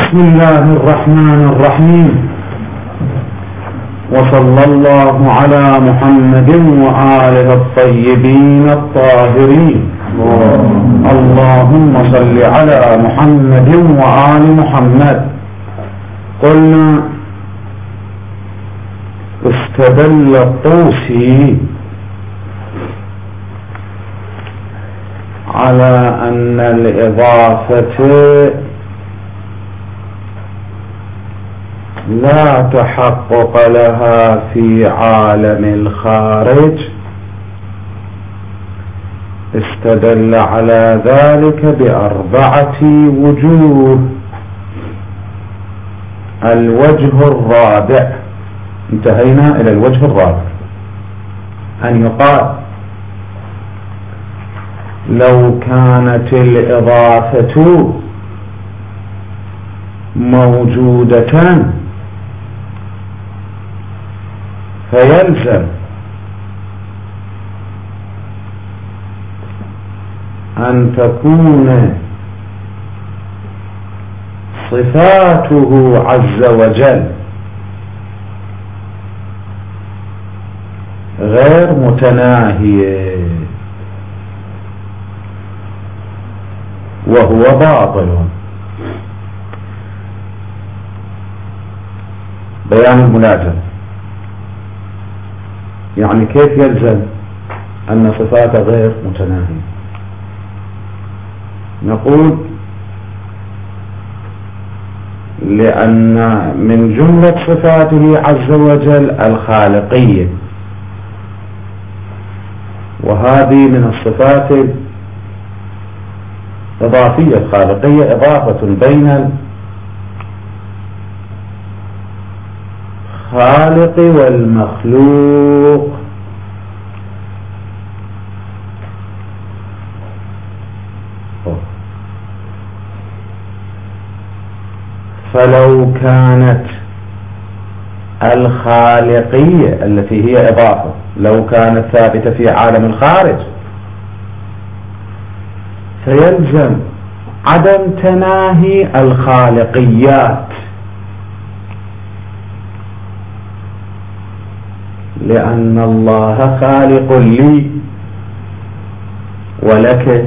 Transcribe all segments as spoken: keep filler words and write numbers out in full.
بسم الله الرحمن الرحيم، وصلى الله على محمد وآله الطيبين الطاهرين. اللهم صل على محمد وآل محمد. قلنا استدل الطوسي على أن الإضافة لا تحقق لها في عالم الخارج. استدل على ذلك بأربعة وجوه. الوجه الرابع، انتهينا إلى الوجه الرابع، أن يقال لو كانت الإضافة موجودة فيلزم أن تكون صفاته عز وجل غير متناهية، وهو باطل. بيان الملازم، يعني كيف يلزم أن صفاته غير متناهية؟ نقول لأن من جملة صفاته عز وجل الخالقية، وهذه من الصفات الإضافية. الخالقية إضافة بين الخالق والمخلوق. فلو كانت الخالقية التي هي إضافة لو كانت ثابتة في عالم الخارج فيلزم عدم تناهي الخالقيات، لأن الله خالق لي ولك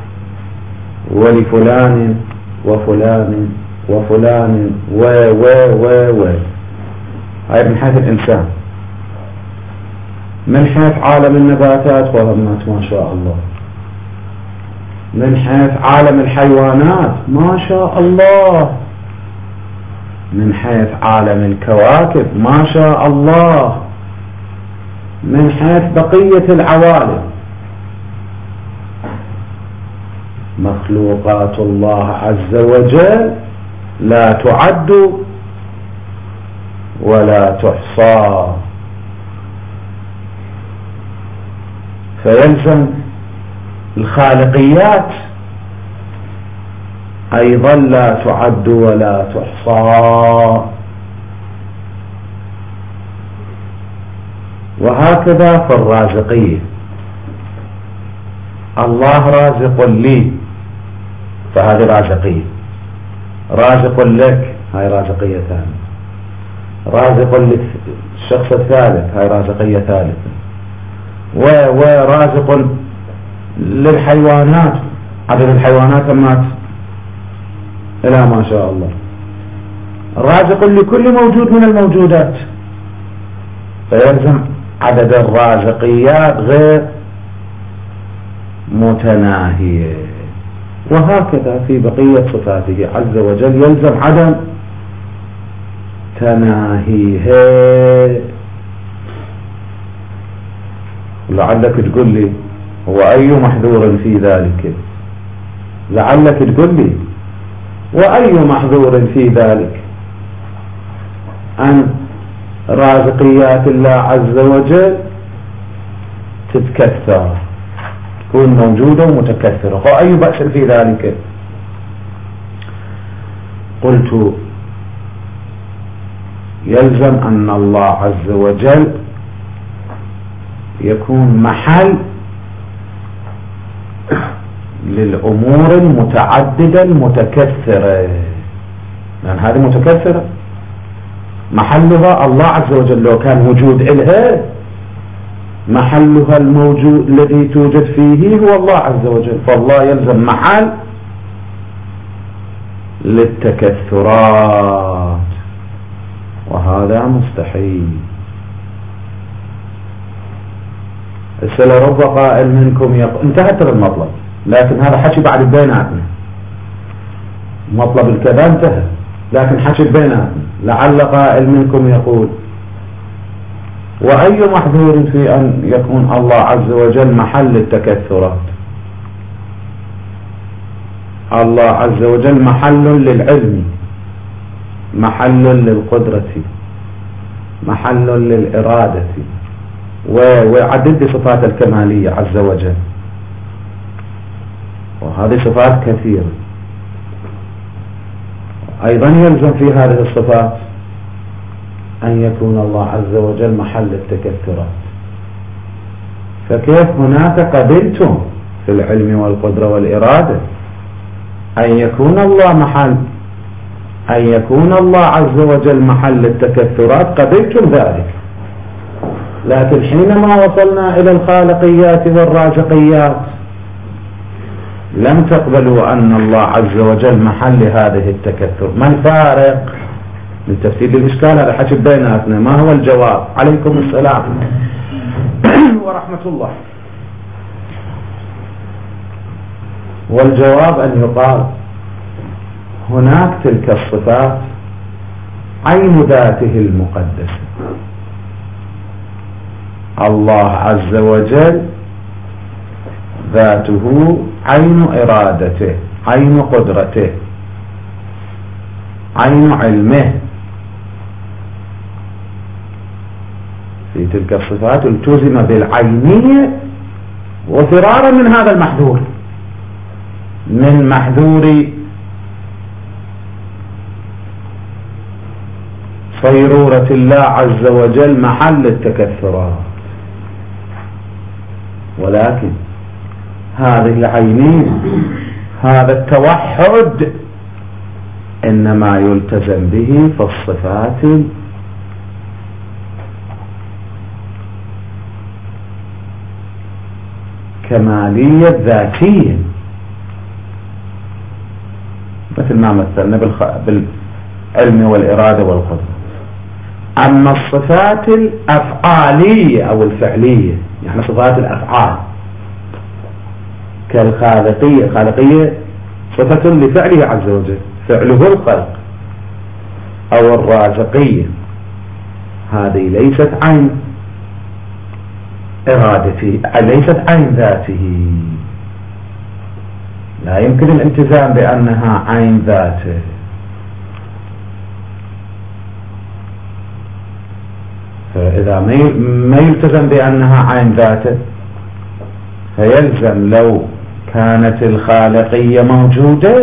ولفلان وفلان وفلان و و و و هاي من حيث الإنسان. من حيث عالم النباتات وهمات ما شاء الله، من حيث عالم الحيوانات ما شاء الله، من حيث عالم الكواكب ما شاء الله، من حيث بقية العوالم. مخلوقات الله عز وجل لا تعد ولا تحصى، فيلزم الخالقيات أيضا لا تعد ولا تحصى. وهكذا في الرازقية، الله رازق لي فهذه رازقية، رازق لك هاي رازقية ثانية، رازق للشخص الثالث هاي رازقية ثالثة، ورازق للحيوانات، عدد الحيوانات مات إلى ما شاء الله، رازق لكل موجود من الموجودات، فيلزم عدد الرازقيات غير متناهية. وهكذا في بقية صفاته عز وجل يلزم عدم تناهيها. لعلك تقول لي هو أي محذور في ذلك؟ لعلك تقول لي وأي محذور في ذلك أن رازقيات الله عز وجل تتكثر، تكون موجودة ومتكثرة، وأي بأس في ذلك؟ قلت يلزم أن الله عز وجل يكون محل للأمور المتعددة المتكثرة، لأن هذه متكثرة، محلها الله عز وجل. لو كان وجود إلها محلها الموجود الذي توجد فيه هو الله عز وجل، فالله يلزم محل للتكثرات، وهذا مستحيل. السلة رب قائل منكم يقول انتهت المطلب، لكن هذا حكي بعد بيناتنا، مطلب الكذا انتهى، لكن حكي بيناتنا. لعل قائل منكم يقول وأي محذور في أن يكون الله عز وجل محل التكثرات؟ الله عز وجل محل للعلم، محل للقدرة، محل للإرادة، وعدد صفات الكمالية عز وجل، وهذه صفات كثيرة. أيضا يلزم في هذه الصفات أن يكون الله عز وجل محل التكثرات. فكيف هناك قبلتم في العلم والقدرة والإرادة أن يكون الله محل أن يكون الله عز وجل محل التكثرات، قبلتم ذلك، لكن حينما وصلنا إلى الخالقيات والرازقيات لم تقبلوا أن الله عز وجل محل هذه التكثر. ما الفارق؟ من تفسير الإشكال هذا حكي بيناتنا. ما هو الجواب؟ عليكم السلام ورحمة الله. والجواب أن يقال هناك تلك الصفات عين ذاته المقدسة، الله عز وجل ذاته عين إرادته، عين قدرته، عين علمه. في تلك الصفات التزم بالعينية وفرارا من هذا المحذور، من محذور صيرورة الله عز وجل محل التكثرات. ولكن هذه العينين، هذا التوحد إنما يلتزم به في الصفات الكمالية الذاتية، مثل ما مثلنا بالعلم والإرادة والقدرة. أما الصفات الأفعالية أو الفعلية، يعني صفات الأفعال كالخالقية، الخالقية صفة لفعله عز وجل، فعله الخلق، أو الرازقية، هذه ليست عين إرادته، ليست عين ذاته، لا يمكن الالتزام بأنها عين ذاته. فإذا ما يلتزم بأنها عين ذاته فيلزم لو كانت الخالقية موجودة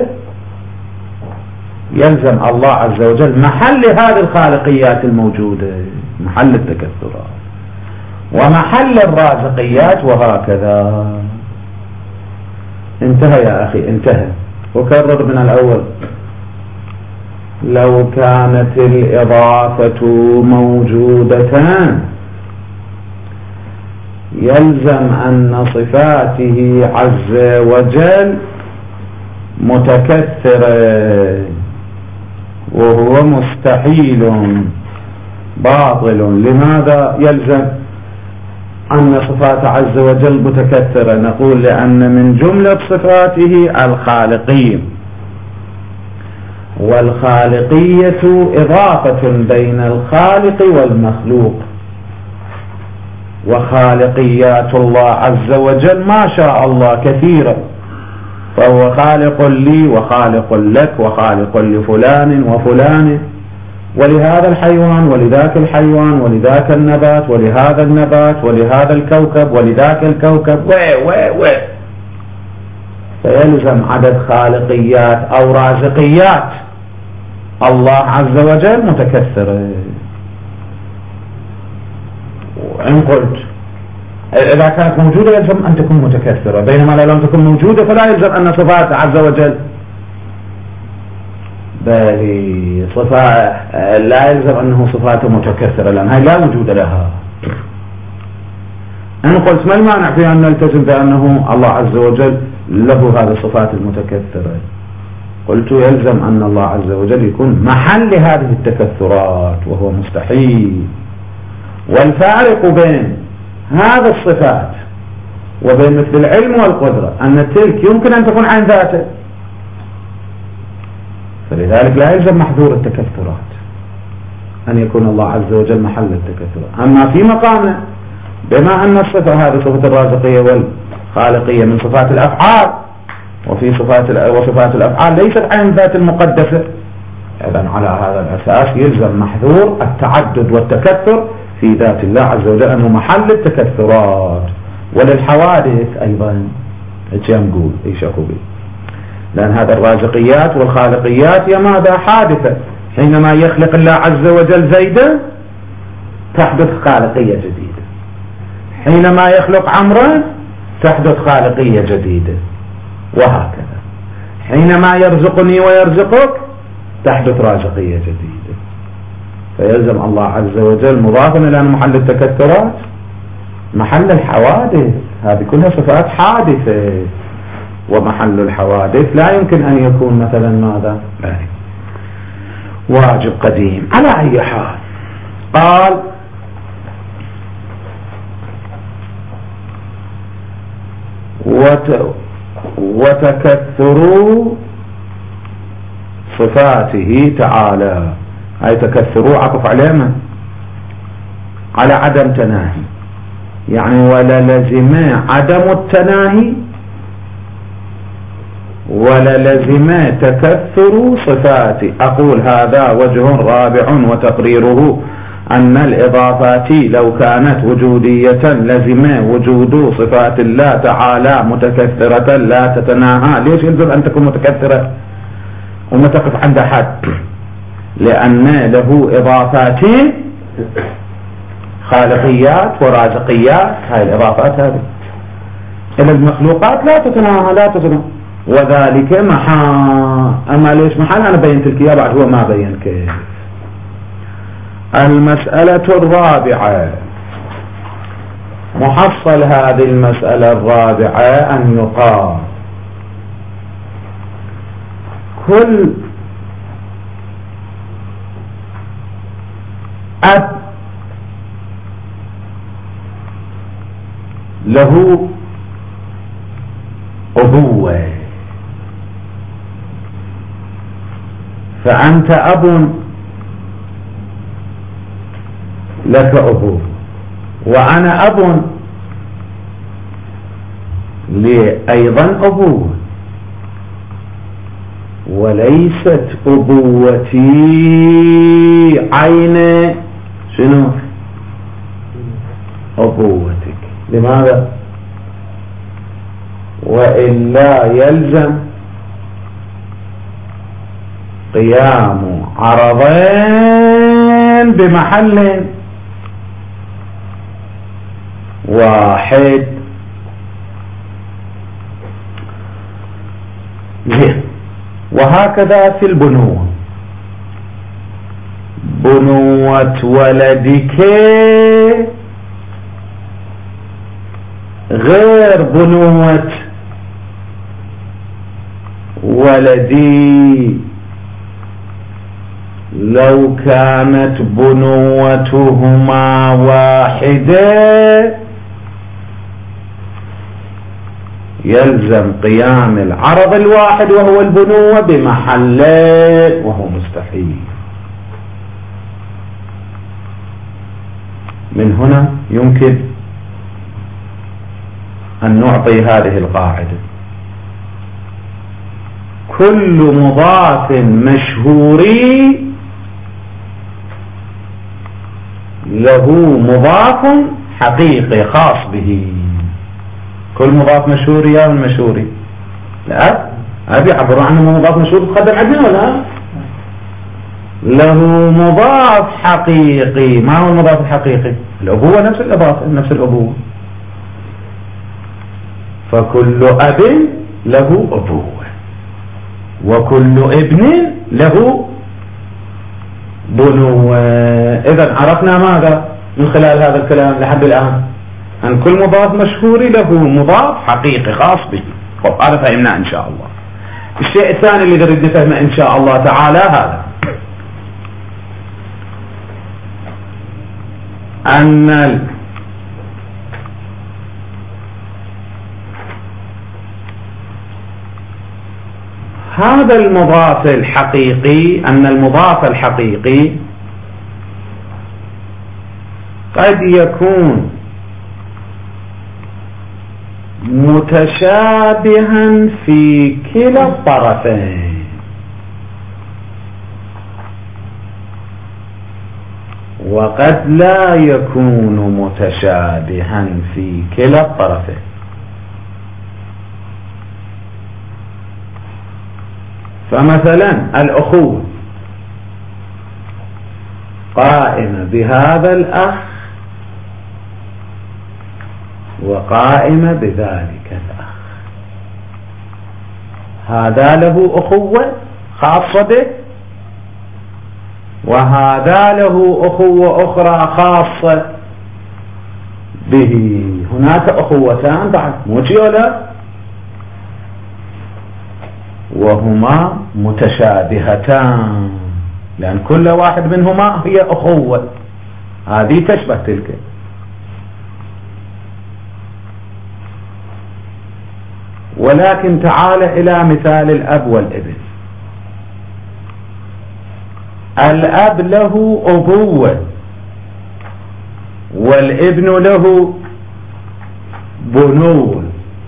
يلزم الله عز وجل محل هذه الخالقيات الموجودة، محل التكثرات ومحل الرازقيات، وهكذا. انتهى يا أخي، انتهى. وكرر من الأول. لو كانت الإضافة موجودة يلزم أن صفاته عز وجل متكثرة، وهو مستحيل باطل. لماذا يلزم أن صفات عز وجل متكثرة؟ نقول لأن من جملة صفاته الخالقية، والخالقية إضافة بين الخالق والمخلوق، وخالقيات الله عز وجل ما شاء الله كثيرة، فهو خالق لي وخالق لك وخالق لفلان وفلان، ولهذا الحيوان ولذاك الحيوان ولذاك النبات ولهذا النبات ولهذا الكوكب ولذاك الكوكب و و و فيلزم عدد خالقيات أو رازقيات الله عز وجل متكثرة. وإن قلت إذا كانت موجودة يلزم أن تكون متكثرة، بينما لو لم تكن موجودة فلا يلزم أن صفات عز وجل بل صفة لا يلزم أنه صفاته متكثرة، لأن هاي لا وجود لها. أنا قلت ما المانع في أن نلتزم بأنه الله عز وجل له هذه الصفات المتكثرة؟ قلت يلزم أن الله عز وجل يكون محل هذه التكثرات، وهو مستحيل. والفارق بين هذه الصفات وبين مثل العلم والقدرة أن تلك يمكن أن تكون عن ذاته، فلذلك لا يلزم محذور التكثرات أن يكون الله عز وجل محل التكثرات. أما في مقامنا بما أن الصفة هذه صفة الرازقية والخالقية من صفات الأفعال، وفي صفات وصفات الأفعال ليست عن ذات المقدسة، إذن على هذا الأساس يلزم محذور التعدد والتكثر في ذات الله عز وجل أنه محل التكثرات. وللحوادث أيضا ايش نقول ايش اكو بي، لأن هذا الرازقيات والخالقيات هي ماذا؟ حادثة. حينما يخلق الله عز وجل زيدا تحدث خالقية جديدة، حينما يخلق عمرا تحدث خالقية جديدة، وهكذا. حينما يرزقني ويرزقك تحدث رازقية جديدة. فيلزم الله عز وجل مضافا إلى محل التكثرات محل الحوادث، هذه كلها صفات حادثة، ومحل الحوادث لا يمكن أن يكون مثلا ماذا؟ واجب قديم. على أي حال قال وت... وتكثروا صفاته تعالى، هاي تكثروا عطف علينا على عدم تناهي، يعني ولا لزم عدم التناهي ولا لزم تكثر صفاته. أقول هذا وجه رابع وتقريره أن الإضافات لو كانت وجودية لزم وجود صفات الله تعالى متكثرة لا تتناهى. ليش يلزم أن تكون متكثرة وما تقف عند حد؟ لأن له إضافات خالقيات ورازقيات، هاي الإضافات هذه إلى المخلوقات لا تتناهى لا تتناهى، وذلك محال. أما ليش محال؟ أنا بينت لك إياه بعد، هو ما بين كيف. المسألة الرابعة، محصل هذه المسألة الرابعة أن يقال كل أب له أبوة، فأنت أب لك أبوة، وأنا أب لي أيضا أبوة، وليست أبوتي عين شنو أبوتك. لماذا؟ وإلا يلزم قيام عرضين بمحل واحد. وهكذا في البنوة، بنوة ولدك غير بنوة ولدي لو كانت بنوتهما واحدة، يلزم قيام العرض الواحد وهو البنوة بمحله، وهو مستحيل. من هنا يمكن أن نعطي هذه القاعدة: كل مضاف مشهور له مضاف حقيقي خاص به. كل مضاف مشهور يا من مشهوري؟ لا، أبي عبر عنه مضاف مشهور تقدم عندنا ولا؟ له مضاف حقيقي. ما هو المضاف الحقيقي؟ الأبوة، نفس الإضافة نفس الأبوة. فكل أب له أبوة، وكل ابن له بنوة. إذن عرفنا ماذا من خلال هذا الكلام لحد الآن؟ أن كل مضاف مشهور له مضاف حقيقي خاص به. طب هذا فهمنا إن شاء الله. الشيء الثاني اللي نريد نفهمه إن شاء الله تعالى هذا، أن هذا المضاف الحقيقي، أن المضاف الحقيقي قد يكون متشابها في كلا الطرفين، وقد لا يكون متشابها في كلا الطرفين. فمثلا الأخوة قائمة بهذا الأخ وقائمة بذلك الأخ، هذا له أخوة خاصة به وهذا له أخوة أخرى خاصة به. هناك أخوتان بعد موجودة وهما متشابهتان، لأن كل واحد منهما هي أخوة، هذه تشبه تلك. ولكن تعال إلى مثال الأب والابن. الأب له أبوة والابن له بنوة.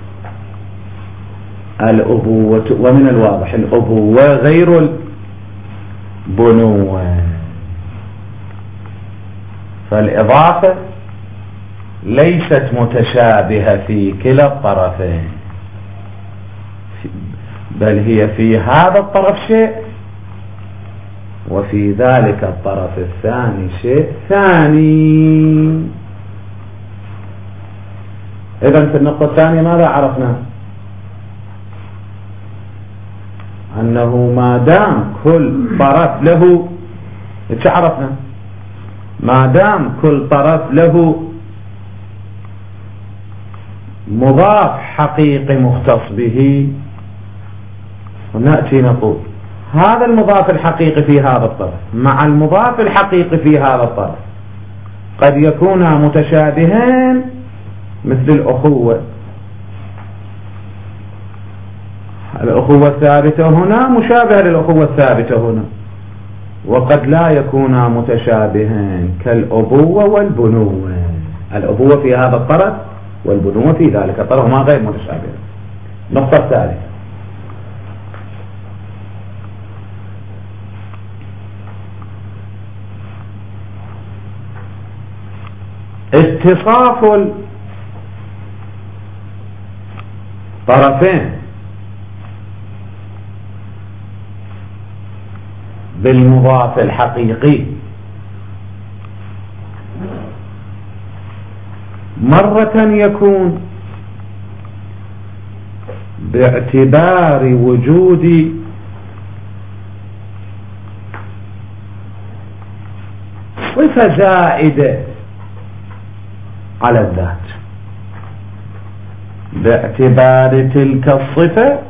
الأبوة، ومن الواضح الأبوة غير البنوة، فالإضافة ليست متشابهة في كلا الطرفين، بل هي في هذا الطرف شيء وفي ذلك الطرف الثاني شيء ثاني. إذن في النقطة الثانية ماذا عرفنا؟ أنه ما دام كل طرف له، إيش عرفنا؟ ما دام كل طرف له مضاف حقيقي مختص به، ونأتي نقول هذا المضاف الحقيقي في هذا الطرف مع المضاف الحقيقي في هذا الطرف قد يكونا متشابهين مثل الأخوة. الأخوة الثابتة هنا مشابهة للأخوة الثابتة هنا، وقد لا يكونا متشابهين كالأبوة والبنوة. الأبوة في هذا الطرف والبنوة في ذلك الطرف هما غير متشابهين. النقطة الثالثة، اتصاف الطرفين بالمضاف الحقيقي مرة يكون باعتبار وجود صفة زائدة على الذات، باعتبار تلك الصفة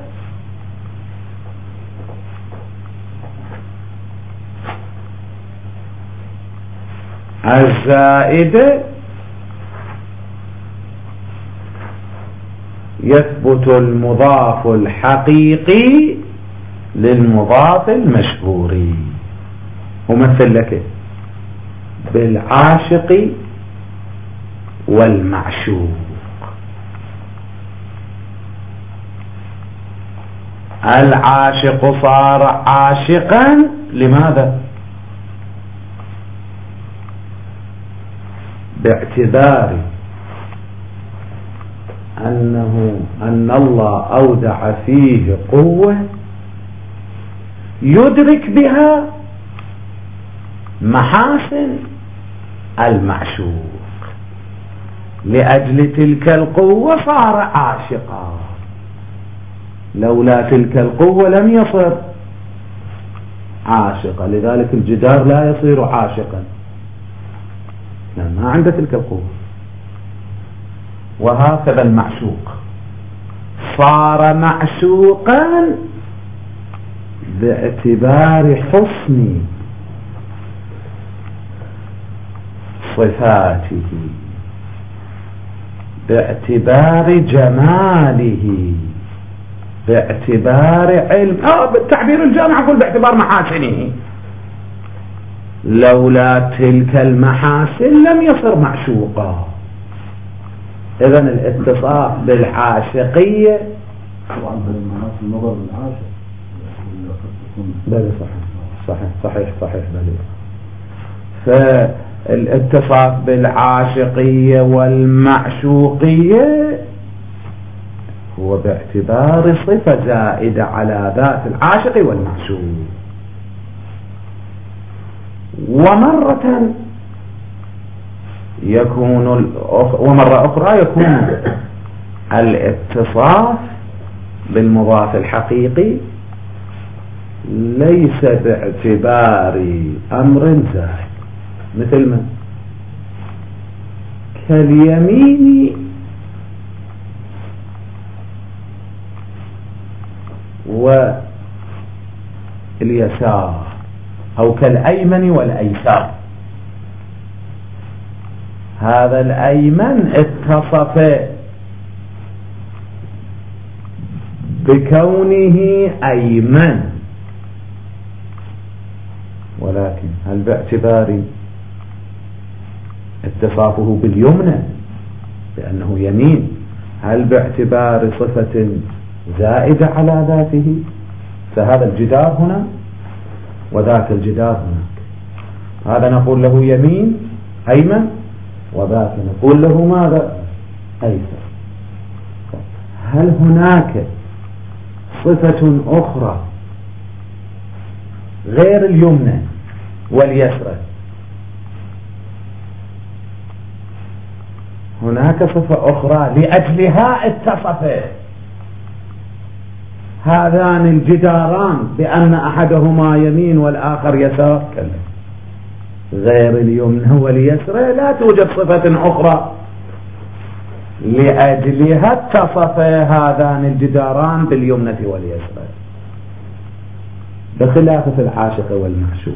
الزائدة يثبت المضاف الحقيقي للمضاف المشهور. ومثل لك بالعاشق والمعشوق. العاشق صار عاشقا لماذا؟ باعتبار أنه أن الله أودع فيه قوة يدرك بها محاسن المعشوق، لأجل تلك القوة صار عاشقا، لولا تلك القوة لم يصر عاشقة، لذلك الجدار لا يصير عاشقا لأن ما عنده تلك القوة. وهكذا المعشوق صار معشوقا باعتبار حسن صفاته، باعتبار جماله، باعتبار علم، أو بالتعبير الجامع أقول باعتبار محاسنه. لولا تلك المحاسن لم يصر معشوقا. إذن الاتصاف بالعاشقية طبعا بالمحاسن النظر للعاشق. بلى صحيح صحيح صحيح صحيح بلى. فالاتصاف بالعاشقية والمعشوقية هو باعتبار صفة زائدة على ذات العاشق والمعشوق. ومرة يكون ومرة أخرى يكون الاتصاف بالمضاف الحقيقي ليس باعتبار أمر زائد، مثل ما كاليمين واليسار، أو كالأيمن والأيسار. هذا الأيمن اتصف بكونه أيمن، ولكن هل باعتبار اتصافه باليمنى لأنه يمين، هل باعتبار صفة زائدة على ذاته؟ فهذا الجدار هنا وذاك الجدار هناك، هذا نقول له يمين أيمن وذاك نقول له ماذا؟ أيسر. هل هناك صفة أخرى غير اليمنى واليسرى؟ هناك صفة أخرى لأجلها اتصف هذان الجداران بأن أحدهما يمين والآخر يسار، كلا غير اليمنى واليسرى لا توجد صفة أخرى لأجلها اتصف هذان الجداران باليمنى واليسرى، بخلاف في العاشق والمعشوق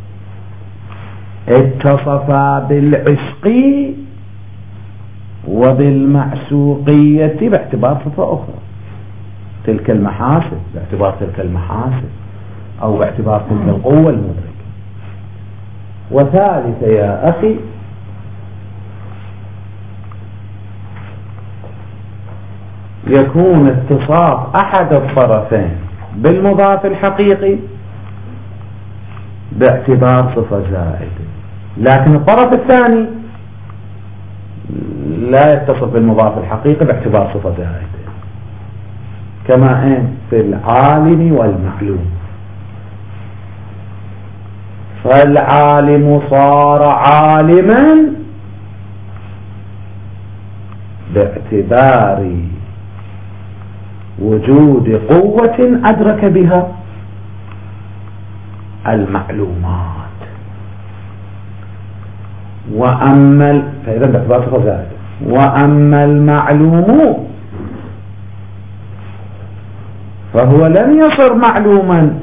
اتصفا بالعشق وبالمعشوقية باعتبار صفة أخرى، تلك المحاسن، باعتبار تلك المحاسن أو باعتبار تلك القوة المدركة. وثالثة يا أخي يكون اتصاف أحد الطرفين بالمضاف الحقيقي باعتبار صفة زائدة، لكن الطرف الثاني لا يتصف بالمضاف الحقيقي باعتبار صفة زائدة، كما إن في العالم والمعلوم. فالعالم صار عالما باعتبار وجود قوة أدرك بها المعلومات، وأما فإذا باعتبار صفة زائدة. وأما المعلوم فهو لم يصر معلوما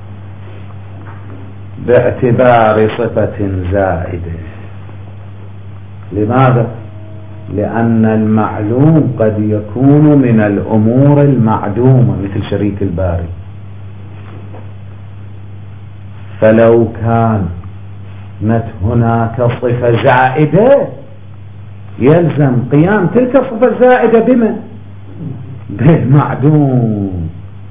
باعتبار صفة زائدة. لماذا؟ لأن المعلوم قد يكون من الأمور المعدومة مثل شريك الباري، فلو كانت هناك صفة زائدة يلزم قيام تلك الصفة الزائدة بما؟ بالمعدوم.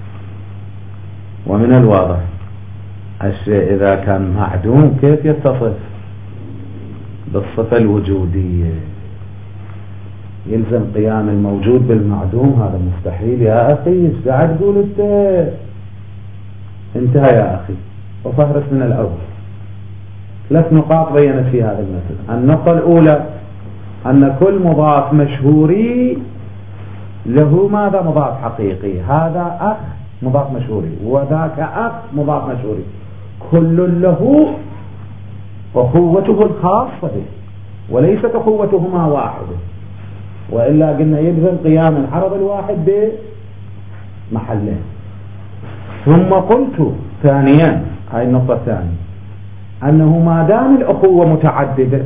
ومن الواضح الشيء إذا كان معدوم كيف يتصف بالصفة الوجودية؟ يلزم قيام الموجود بالمعدوم، هذا مستحيل يا أخي. ايش قاعد تقول انت؟ انتهى يا أخي وفهرس من الأول. ثلاث نقاط بينت في هذا المثل. النقطة الأولى أن كل مضاف مشهوري له ماذا؟ مضاف حقيقي. هذا أخ مضاف مشهوري وذاك أخ مضاف مشهوري، كل له أخوته الخاصة به وليست أخوتهما واحدة، وإلا قلنا يلزم قيام العرض الواحد بمحله. ثم قلت ثانيا، هاي النقطة الثانية، أنه ما دام الأخوة متعددة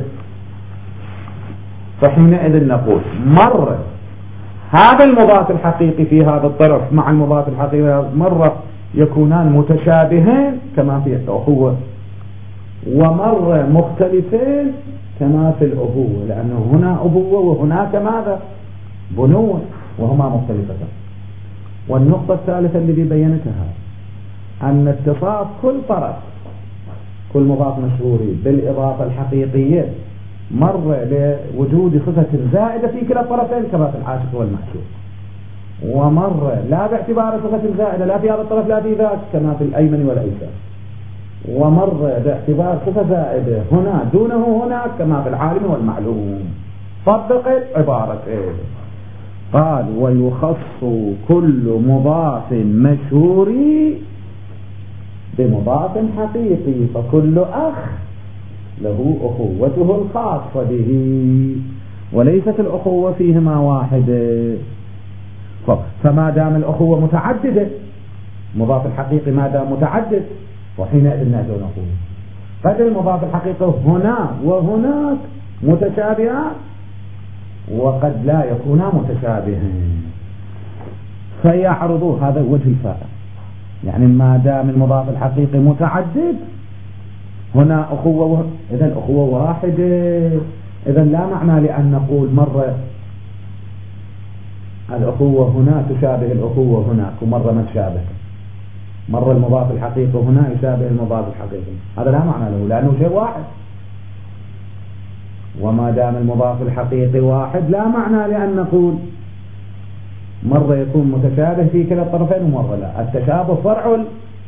فحينئذ نقول مرة هذا المضاف الحقيقي في هذا الطرف مع المضاف الحقيقي مرة يكونان متشابهين كما في الأخوة، ومرة مختلفين كما في الأبوة، لأنه هنا أبوة وهناك ماذا؟ بنوة، وهما مختلفتان. والنقطة الثالثة التي بينتها أن اتصاف كل طرف كل مضاف مشهوري بالإضافة الحقيقية مر لوجود صفة زائدة في كلا الطرفين كما في العاشق والمعشوق، ومر لا باعتبار صفة زائدة لا في هذا الطرف لا في ذاك كما في الأيمن والأيسر، ومر باعتبار صفة زائدة هنا دونه هناك كما في العالم والمعلوم. طبق العبارة إيه؟ قال ويخص كل مضاف مشهوري بمضاف حقيقي، فكل أخ له أخوته الخاصة به وليست الأخوة فيهما واحدة. فما دام الأخوة متعددة مضاف الحقيقي ما دام متعدد وحينئذ نقول قد المضاف الحقيقي هنا وهناك متشابهان وقد لا يكونا متشابهين فيعرض هذا وجه الفائدة. يعني ما دام المضاف الحقيقي متعدد هنا أخوة إذن أخوة واحدة، إذن لا معنى لأن نقول مرة الأخوة هنا تشابه الأخوة هناك ومرة ما تشابه، مرة المضاف الحقيقي هنا يشابه المضاف الحقيقي، هذا لا معنى له لأنه شيء واحد. وما دام المضاف الحقيقي واحد لا معنى لأن نقول مرة يكون متشابه في كلا الطرفين ومرة لا. التشابه فرع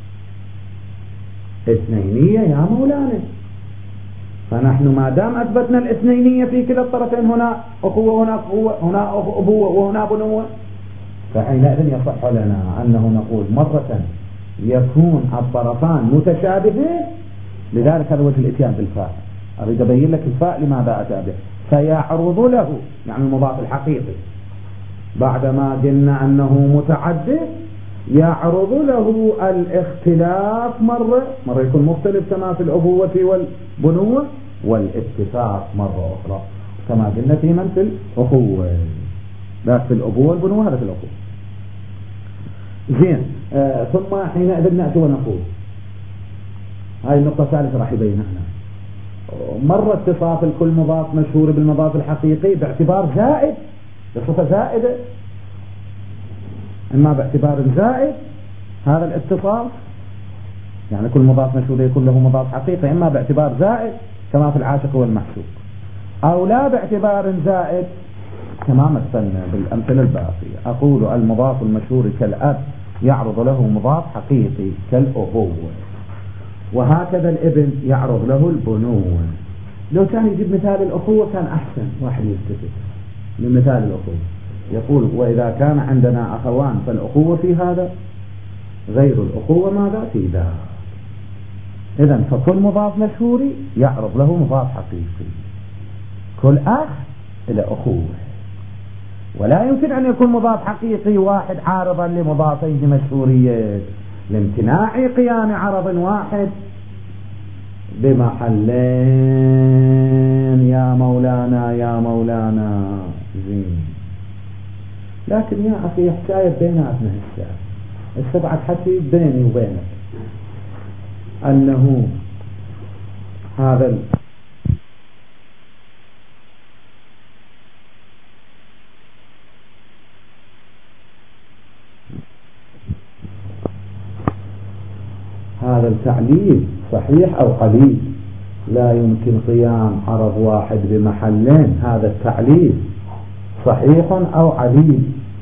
الاثنينية يا مولانا، فنحن ما دام أثبتنا الاثنينية في كلا الطرفين هنا أخوة هنا أخوة هنا أبوة وهنا بنوة فحينئذ يصح لنا أنه نقول مرة يكون الطرفان متشابهين، لذلك هذا وجه الاتيان بالفاء. أريد أبين لك الفاء لماذا أتى به. فيعرض له يعني المضاف الحقيقي بعدما قلنا أنه متعدد يعرض له الاختلاف مرة مرة يكون مختلف كما في الأبوة والبنوة، والاتفاق مرة أخرى كما قلنا في من في الأخوة، لا في الأبوة والبنوة هذا في الأخوة. زين آه ثم حينئذ نأتي ونقول هاي النقطة الثالثة راح يبينها هنا. مرة اتصاف الكل مضاف مشهور بالمضاف الحقيقي باعتبار زائد بصفة زائدة، إما باعتبار زائد هذا الاتصاف يعني كل مضاف مشهور يكون له مضاف حقيقي، إما باعتبار زائد كما في العاشق والمحشوق، أو لا باعتبار زائد كما مثلنا بالأمثلة الباقية. أقول المضاف المشهور كالأب يعرض له مضاف حقيقي كالأبوة، وهكذا الابن يعرض له البنوة. لو كان يجيب مثال الأخوة كان أحسن واحد يستفيد من مثال الأخوة، يقول وإذا كان عندنا أخوان فالأخوة في هذا غير الأخوة ماذا في ذا. إذن فكل مضاف مشهوري يعرض له مضاف حقيقي، كل أخ إلى أخوة، ولا يمكن أن يكون مضاف حقيقي واحد عارضا لمضافين مشهوريين لامتناع قيام عرض واحد بمحلين. يا مولانا يا مولانا زين. لكن يا أخي حكاية بيناتنا هسه السبعة حكي بيني وبينك أنه هذا ال... هذا التعليل صحيح أو قليل، لا يمكن قيام عرض واحد بمحلين. هذا التعليل صحيح أو عليل.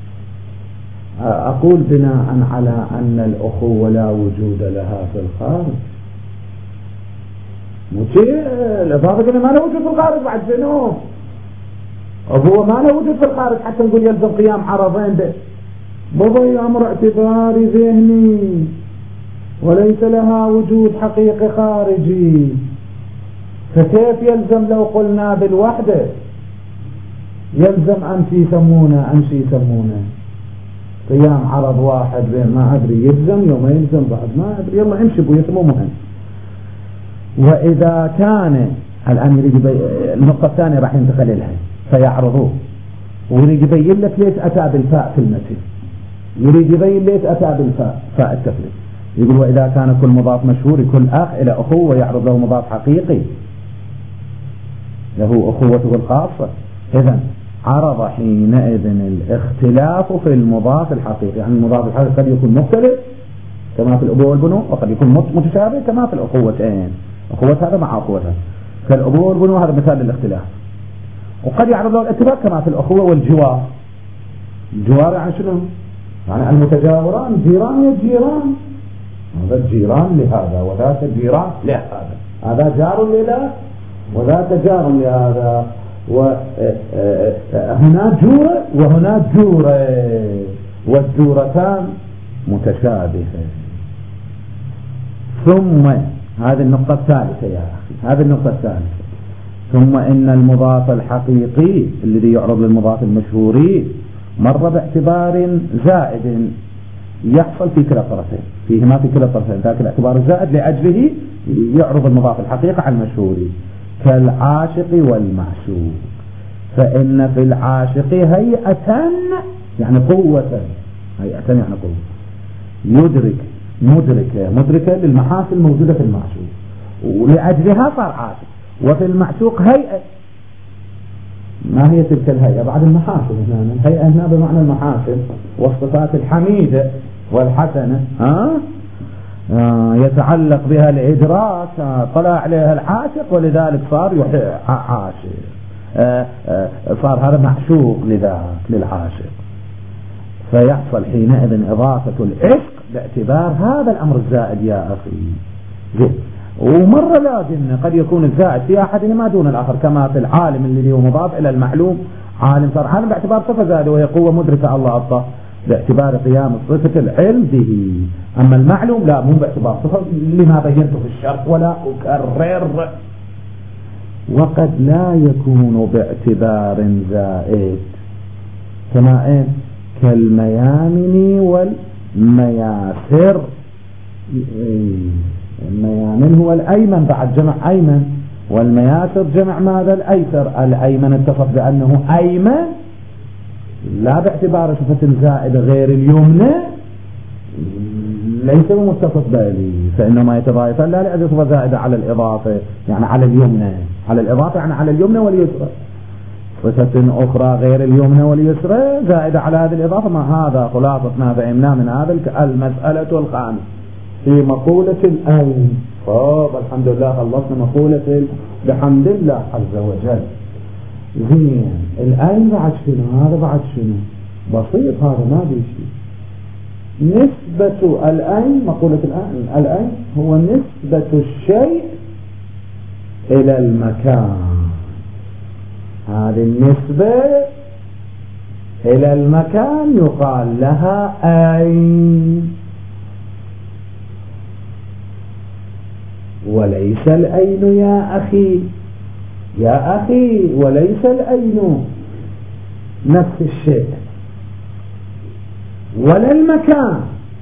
أقول بناء على أن الأخوة لا وجود لها في الخارج، الإضافة ما لا وجود في الخارج بعد شنو؟ أبوه ما لا وجود في الخارج حتى نقول يلزم قيام عرضين به. بابا أمر اعتباري ذهني وليس لها وجود حقيقي خارجي. فكيف يلزم لو قلنا بالوحدة؟ يلزم أمس يسمونه أمس يسمونه قيام عرض واحد بين ما أدري يلزم يوم يلزم بعد ما أدري، يلا امشي بويته مو مهم. وإذا كان الآن يريد يبين النقطة الثانية راح ينتقل لها فيعرضوه، ويريد يبين لك ليش أتى بالفاء في المتن، يريد يبين ليش أتى بالفاء فاء التفريق. يقول وإذا كان كل مضاف مشهور كل أخ إلى أخوة يعرض له مضاف حقيقي له أخوته الخاصة، إذن عرض حينئذ الاختلاف في المضاف الحقيقي. يعني المضاف الحقيقي قد يكون مختلف كما في الأبوة والبنوة، وقد يكون متشابه كما في الأخوتين، أخوة هذا مع أخوة هذا كالأبوة والبنوة، هذا مثال للاختلاف. وقد يعرض له الاتفاق كما في الأخوة والجوار. الجوار يعني شنو؟ يعني المتجاوران جيران يا جيران، هذا الجيران لهذا وذاك الجيران لهذا، هذا جار لذاك وذاك جار لهذا، وهنا جورة وهنا جورة، والجورتان متشابهة. ثم هذه النقطة الثالثة يا أخي، هذه النقطة الثالثة. ثم إن المضاف الحقيقي الذي يعرض للمضاف المشهوري مر باعتبار زائد يحصل في كلا الطرفين، فيهما في كلا الطرفين، ذاك الاعتبار الزائد لأجله يعرض المضاف الحقيقي على المشهوري كالعاشق والمعشوق. فإن في العاشق هيئة يعني قوة، هيئة يعني قوة، يدرك مدركة مدركة للمحاسن الموجودة في المعشوق ولأجلها صار عاشق. وفي المعشوق هيئة، ما هي تلك الهيئة؟ بعد المحاسن هنا، الهيئة هنا بمعنى المحاسن والصفات الحميدة والحسنة، ها آه يتعلق بها الإدراك، آه طلع عليها العاشق ولذلك صار عاشق، آه آه صار هذا معشوق لذاك للعاشق. فيحصل حينئذ إضافة العشق باعتبار هذا الأمر الزائد يا أخي. جد. ومرة لازم قد يكون الزائد في أحدهما دون الآخر، كما في العالم الذي هو مضاف إلى المعلوم، عالم صار عالم باعتبار صفة زائدة وهي قوة مدركة الله أعطاه باعتبار قيام صفة العلم به. أما المعلوم لا، مو باعتبار صفة لما بينته في الشرط ولا أكرر. وقد لا يكون باعتبار زائد كما إيه كالميامن والمياسر. الميامن هو الأيمن بعد جمع أيمن، والمياسر جمع ماذا؟ الأيسر. الأيمن اتصف بأنه أيمن لا باعتبار صفة زائدة غير اليمنى، ليس متصف به، فإنما يتضايف لا لأجل صفة زائدة على الإضافة، يعني على اليمنى، على الإضافة يعني على اليمنى واليسرى. صفة أخرى غير اليمنى واليسرى زائدة على هذه الإضافة. ما هذا خلاصة ما فهمنا من هذا المسألة الخامسة في مقولة الأين. طب الحمد لله خلصنا مقولة بحمد الله عز وجل. زين، الأين بعد شنو؟ هذا بعد شنو؟ بسيط، هذا ما بيشي. نسبة الأين، مقولة الأين، الأين هو نسبة الشيء إلى المكان. هذه النسبة إلى المكان يقال لها أين، وليس الأين يا أخي يا أخي وليس الأين نفس الشيء ولا المكان،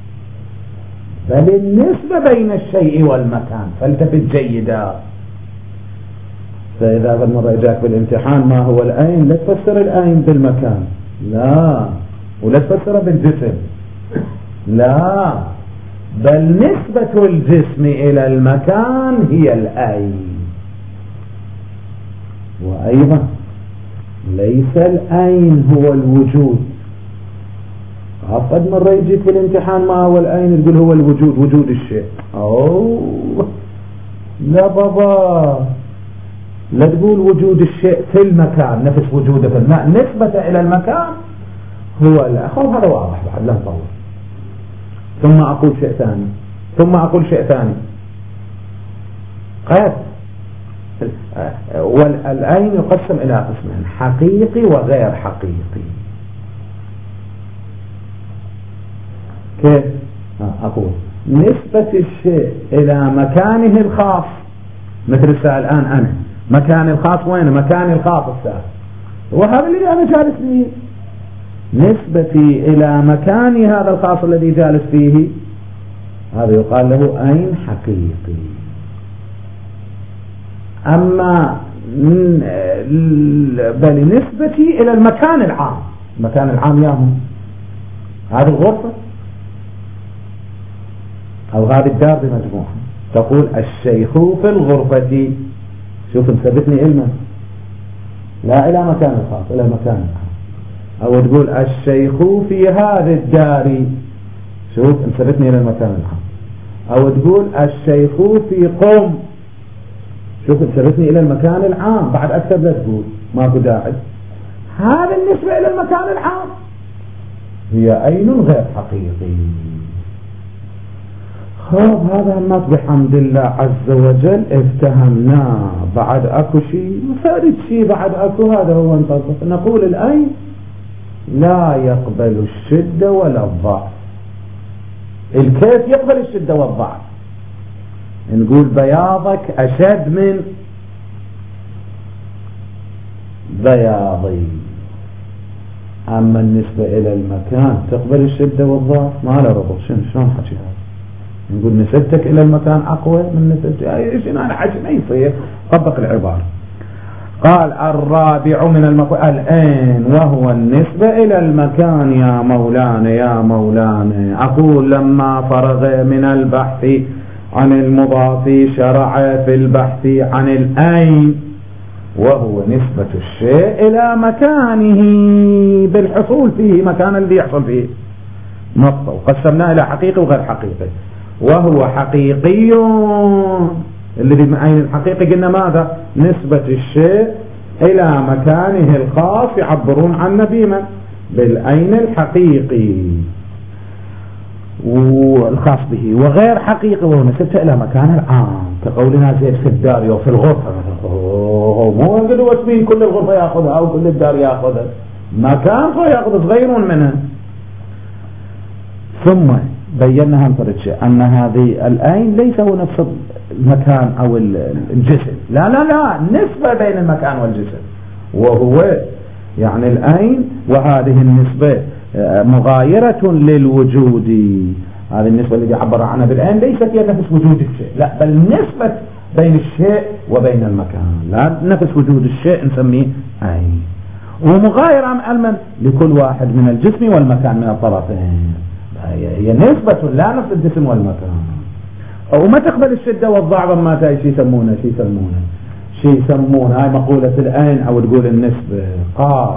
بل النسبة بين الشيء والمكان. فالتفت جيدا. فإذا قد مرة إجاك بالامتحان ما هو الأين، لا تفسر الأين بالمكان، لا، ولا تفسر بالجسم، لا، بل نسبة الجسم إلى المكان هي الأين. وأيضا ليس الأين هو الوجود. قد مرة يجيك في الامتحان ما هو الأين، يقول هو الوجود، وجود الشيء. أوه لا بابا، لا تقول وجود الشيء في المكان نفس وجوده في الماء، نسبة إلى المكان هو الأخر. هذا واضح بعد، لا نطول. ثم أقول شيء ثاني ثم أقول شيء ثاني قد والأين يقسم إلى قسمين، حقيقي وغير حقيقي. كيف؟ أقول نسبة الشيء إلى مكانه الخاص، مثل السائل الآن أنا مكان الخاص وين؟ مكاني الخاص السائل، وهذا اللي أنا جالس فيه، نسبتي إلى مكاني هذا الخاص الذي جالس فيه، هذا يقال له أين حقيقي. أما بل نسبتي إلى المكان العام، المكان العام ياهو هذه الغرفة أو هذه الدار بمجموعة، تقول الشيخ في الغرفة، شوف انثبتني علما لا إلى مكان الخاص إلى مكان العام. أو تقول الشيخ في هذه الدار، شوف انثبتني إلى المكان العام. أو تقول الشيخ في قوم، شوف انثبتني إلى المكان العام، بعد أكثر لا تقول ماكو داعي. هذا النسبة إلى المكان العام هي أين غير حقيقي. خاب هذا ما بحمد الله عز وجل افتهمناه. بعد أكو شيء وثالث شيء بعد أكو، هذا هو انتصف. نقول الأين لا يقبل الشدة ولا الضعف. الكيف يقبل الشدة والضعف، نقول بياضك أشد من بياضي. أما النسبة إلى المكان تقبل الشدة والضعف، ما له ربط. شنو شلون حكي هذا؟ نقول نسبتك إلى المكان أقوى من نسبتي، ايش أنا حكي ما يصير. طبق العبارة. قال الرابع من المقول الآن وهو النسبة إلى المكان. يا مولانا يا مولانا، أقول لما فرغ من البحث عن المضاف شرع في البحث عن الأين، وهو نسبة الشيء إلى مكانه بالحصول فيه، مكان الذي يحصل فيه نقطة، وقسمناه إلى حقيقي وغير حقيقي. وهو حقيقي الذي من أين الحقيقي؟ قلنا ماذا؟ نسبة الشيء إلى مكانه الخاص، يعبرون عنه بما بالأين الحقيقي والخاص به، وغير حقيقي وهو نسبته إلى مكان العام، كقولنا زيد في الدار أو في الغرفة. مو يقولوا واسمين كل الغرفة يأخذها أو كل الدار يأخذها، مكان فيأخذ صغير منها. ثم بينا هم شيء أن هذه الأين ليس هو نفس المكان أو الجسم، لا لا لا، نسبة بين المكان والجسم، وهو يعني الأين، وهذه النسبة مغايرة للوجود. هذه النسبة التي عبر عنها بالأين ليست هي نفس وجود الشيء، لا، بل نسبة بين الشيء وبين المكان، لا نفس وجود الشيء نسميه أين، ومغايرة علما لكل واحد من الجسم والمكان من الطرفين. هي نسبة لا نفس الجسم والمكان. وما تقبل الشدة والضعف. ما تاي شي يسمونه شي يسمونه شي يسمون هاي مقولة الأين، أو تقول النسبة. قاف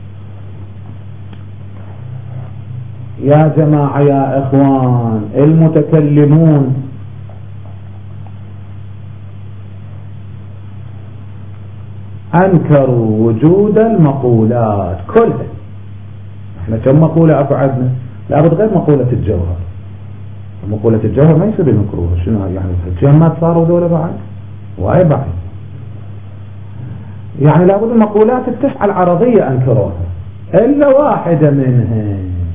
يا جماعة يا إخوان المتكلمون أنكروا وجود المقولات كلها. احنا كم مقولة أكو عندنا؟ لابد غير مقولة الجوهر. مقولة الجوهر ما يصير ينكروها. شنو يعني الجمات صاروا ذولا بعد وأي بعد، يعني لابد المقولات التسعة العرضية أنكروها إلا واحدة منها،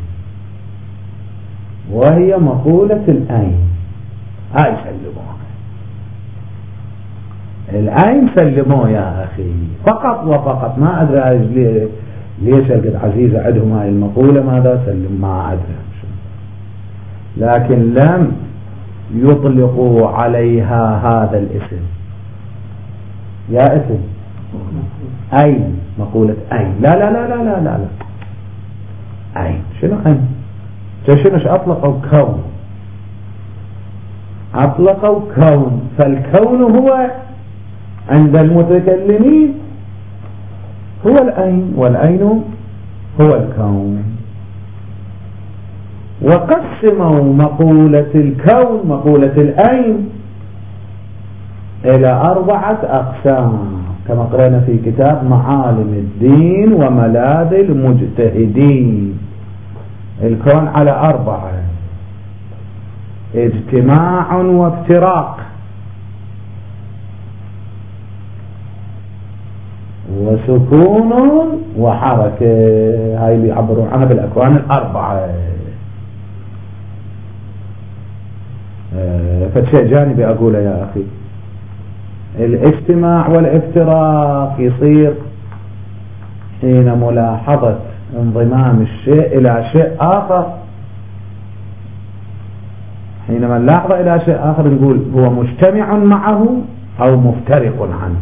وهي مقولة الأين. هاي سلموها، الأين سلموه يا أخي فقط وفقط. ما أدري ليش قد عزيزة عندهم هاي المقولة، ماذا سلم ما أدري، لكن لم يطلقوا عليها هذا الاسم. يا اسم أين، مقولة أين، لا لا لا لا لا لا, لا. أين شنو أين؟ شنو أطلقوا؟ كون. أطلقوا كون، فالكون هو عند المتكلمين هو الأين، والأين هو الكون. وقسموا مقولة الكون مقولة الأين إلى أربعة أقسام كما قرأنا في كتاب معالم الدين وملاذ المجتهدين. الكون على أربعة: اجتماع وافتراق وسكون وحركة. هاي اللي يعبرون عنها بالأكوان الأربعة. فشيء جانبي أقوله يا أخي. الاجتماع والافتراق يصير حين ملاحظة انضمام الشيء إلى شيء آخر. حينما نلاحظ إلى شيء آخر نقول هو مجتمع معه أو مفترق عنه.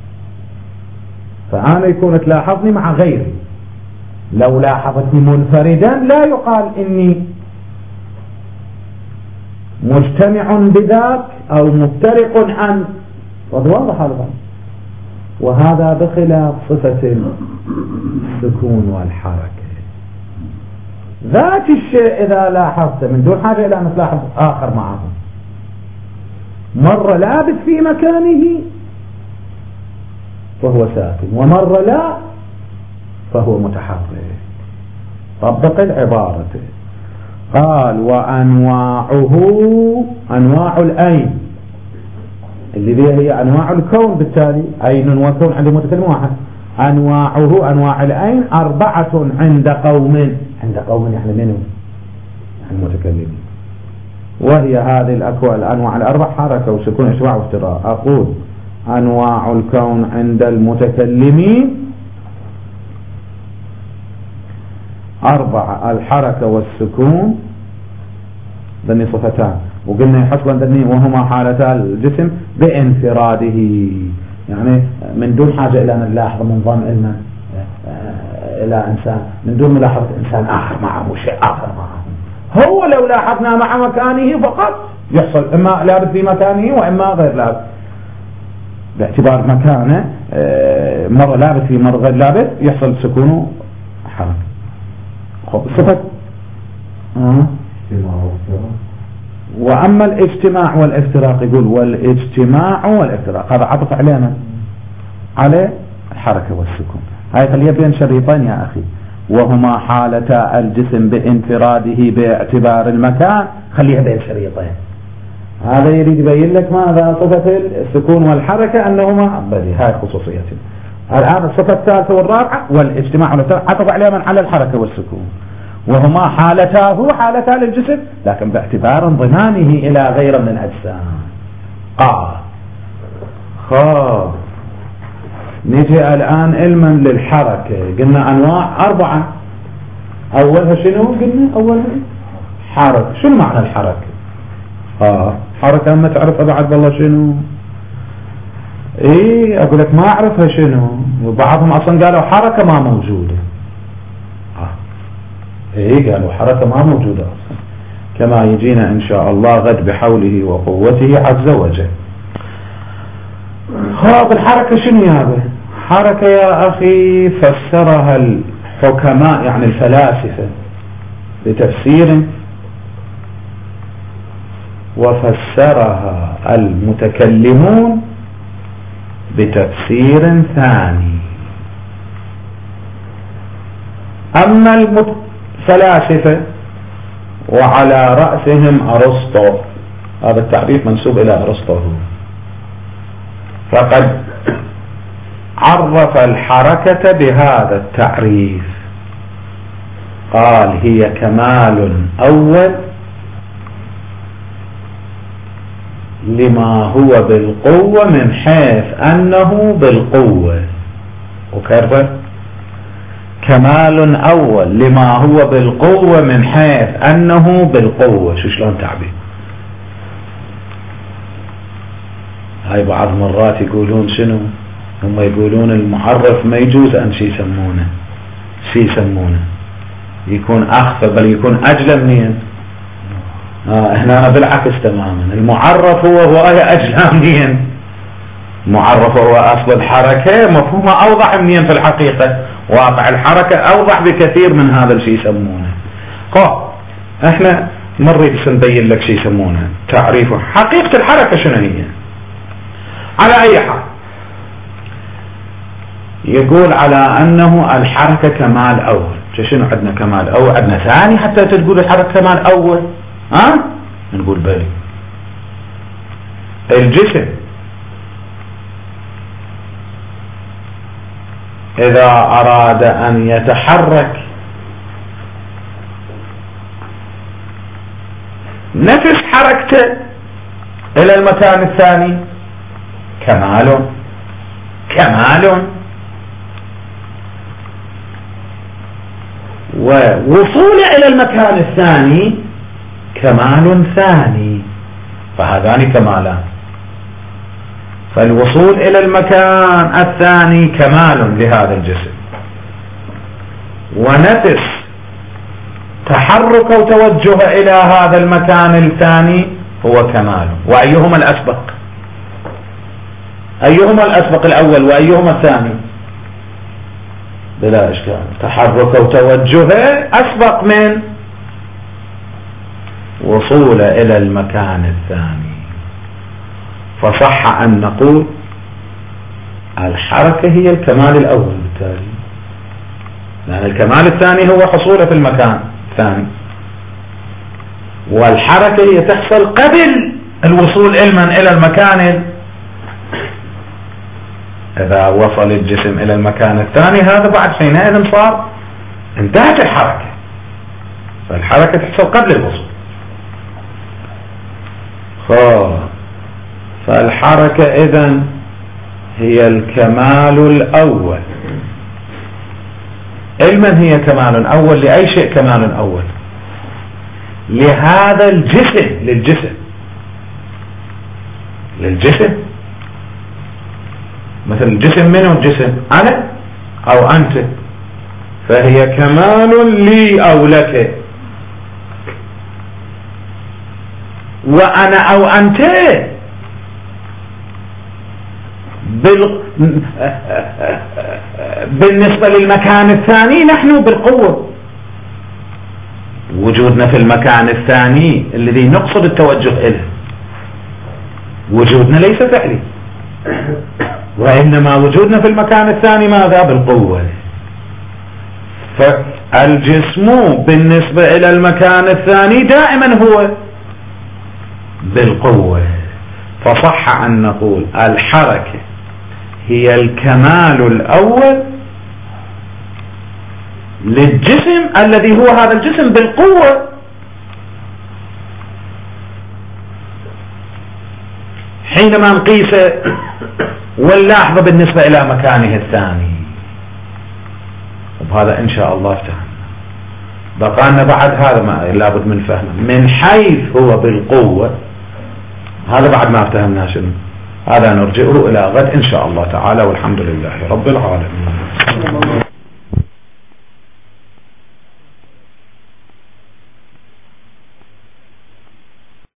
فأنا يكون تلاحظني مع غيري، لو لاحظتني منفردا لا يقال إني مجتمع بذاك أو مفترق عنه. واضح هذا. وهذا بخلاف صفة السكون والحركة. ذات الشيء إذا لاحظت من دون حاجة إلى أن تلاحظ آخر معه، مرة لابث في مكانه فهو ساكن، ومرة لا فهو متحرك. طبق العبارة. قال وأنواعه أنواع الأين اللي بها هي أنواع الكون، بالتالي أين وكون عند متكلم واحد. أنواعه أنواع الأين أربعة عند قوم. عند قوم يعني منهم المتكلمين. وهي هذه الأكوان الأنواع الأربع حركة وسكون إشباع وافتراء. أقول أنواع الكون عند المتكلمين أربعة: الحركة والسكون ذني صفتان، وقلنا يحصل ذني وهما حالتا الجسم بانفراده، يعني من دون حاجة إلى أن نلاحظ منظم علما إلى إنسان، من دون ملاحظة إنسان آخر معه شيء آخر معه. هو لو لاحظنا مع مكانه فقط يحصل إما لابد في مكانه وإما غير لابد، باعتبار مكانه مرة لابد في مرة غير لابد يحصل سكونه حركة. خب صفة أه. وأما الاجتماع والافتراق يقول والاجتماع والافتراق هذا عطف علينا على الحركة والسكون. هاي خليها بين شريطين يا أخي، وهما حالتا الجسم بانفراده باعتبار المكان، خليها بين شريطين. هذا يريد يبين لك ماذا صفة السكون والحركة أنهما بدي، هاي خصوصيتهم. الآن الصفة الثالثة والرابعة والاجتماع والافتراق عطف علينا على الحركة والسكون، وهما حالتاه حالتا للجسم لكن باعتبار انضمامه إلى غير من الأجسام. قال خاب نجي الآن علما للحركة. قلنا أنواع أربعة. أولها شنو؟ قلنا أولها حركة. شنو معنى الحركة؟ آه حركة أما تعرفها بعد والله شنو؟ إيه أقول لك ما أعرفها شنو، وبعضهم أصلا قالوا حركة ما موجودة. إيه قالوا حركة ما موجودة أصلا، كما يجينا إن شاء الله غد بحوله وقوته عز وجل. خاطر الحركة شنو يا أبي؟ حركة يا أخي فسرها الحكماء يعني الفلاسفة بتفسير، وفسرها المتكلمون بتفسير ثاني. أما الفلاسفة وعلى رأسهم أرسطو، هذا التعريف منسوب إلى أرسطو، فقد عرف الحركة بهذا التعريف. قال هي كمال أول لما هو بالقوة من حيث أنه بالقوة. وكرر كمال أول لما هو بالقوة من حيث أنه بالقوة. شو شلون تعبير؟ هاي بعض مرات يقولون شنو؟ هم يقولون المعرف ما يجوز أن شي يسمونه شي يسمونه يكون أخفى بل يكون أجل منين. آه هنا بالعكس تماما، المعرف هو هو أجل منين. المعرف هو أصل الحركة مفهومها أوضح منين في الحقيقة، واقع الحركة أوضح بكثير من هذا الشيء يسمونه. قا احنا مريت سنبين لك شيء يسمونه تعريفه حقيقة الحركة شنو هي. على أي حال يقول على أنه الحركة كمال أول. شنو عندنا كمال أول؟ عندنا ثاني حتى تقول الحركة كمال أول؟ ها أه؟ نقول بلي الجسم إذا أراد أن يتحرك نفس حركته إلى المكان الثاني كمال كمال، ووصوله إلى المكان الثاني كمال ثاني، فهذان كمالان. فالوصول إلى المكان الثاني كمال لهذا الجسم، ونفس تحرك وتوجه إلى هذا المكان الثاني هو كمال. وأيهما الأسبق؟ أيهما الأسبق الأول وأيهما الثاني؟ بلا إشكال، تحرك وتوجه أسبق من وصول إلى المكان الثاني، فصح أن نقول الحركة هي الكمال الأول بالتالي، لأن الكمال الثاني هو حصوله في المكان الثاني، والحركة هي تحصل قبل الوصول علما إلى المكان. إذا وصل الجسم إلى المكان الثاني هذا بعد حينئذ صار انتهت الحركة، فالحركة تحصل قبل الوصول. فالحركة إذن هي الكمال الأول. علما هي كمال أول لأي شيء كمال أول؟ لهذا الجسم، للجسم للجسم مثل الجسم، منه الجسم؟ أنا أو أنت، فهي كمال لي أو لك، وأنا أو أنت بال... بالنسبة للمكان الثاني نحن بالقوة، وجودنا في المكان الثاني الذي نقصد التوجه إليه، وجودنا ليس فعلي، وإنما وجودنا في المكان الثاني ماذا؟ بالقوة. فالجسم بالنسبة إلى المكان الثاني دائما هو بالقوة، فصح أن نقول الحركة هي الكمال الأول للجسم الذي هو هذا الجسم بالقوة، حينما نقيسه واللاحظة بالنسبة إلى مكانه الثاني. وبهذا إن شاء الله افتهمنا. بقى بعد هذا ما لابد من فهمه من حيث هو بالقوة، هذا بعد ما افتهمنا شنو، هذا نرجعه إلى غد إن شاء الله تعالى، والحمد لله رب العالمين.